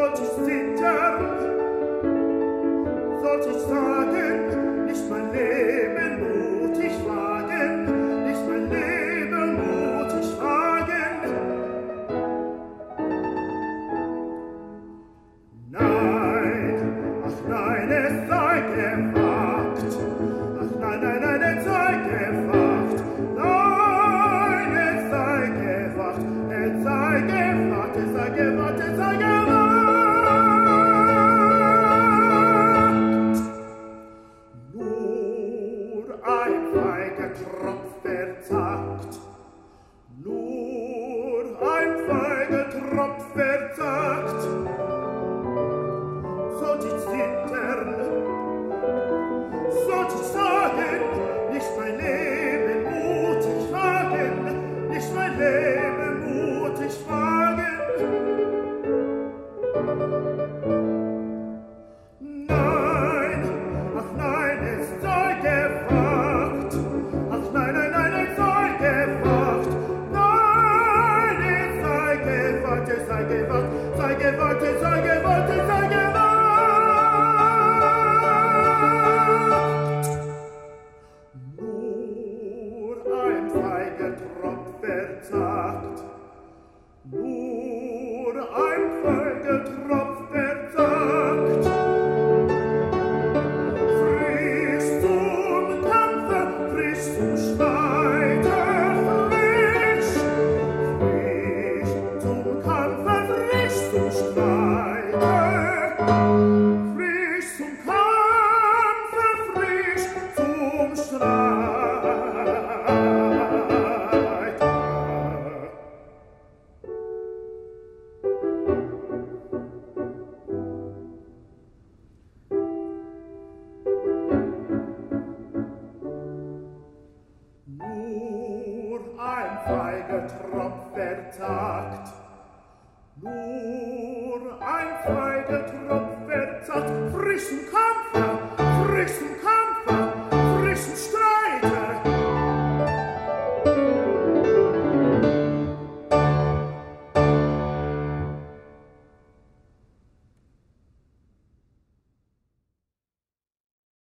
sollt ich zittern, sollt ich sagen, nicht mein Leben mutig wagen, nicht mein Leben mutig wagen. Nein, ach nein, es sei gewagt, ach nein, nein, nein, es sei gewagt, nein, es sei gewagt, es sei gewagt, es sei gewagt, es sei gewagt. Nur ein feiger Tropf verzagt, nur ein feiger Tropf verzagt, sollt ich zittern, sollt ich sagen, nicht mein Leben mutig wagen, nicht mein Leben mutig wagen. Nein, ach nein, es sei gewagt, ach nein, nein, nein, es sei gewagt, nein, es sei gewagt, es sei gewagt, sei gewagt, es sei gewagt, es sei gewagt. Nur ein feiger Tropf verzagt, nur ein feiger Tropf verzagt. Frisch zum Kampfe, frisch zum Streite, frisch, frisch zum Kampfe, frisch zum Streite, frisch zum Kampfe, frisch zum Streite. Nur ein feiger Tropf verzagt, nur ein feiger Tropf verzagt, frisch und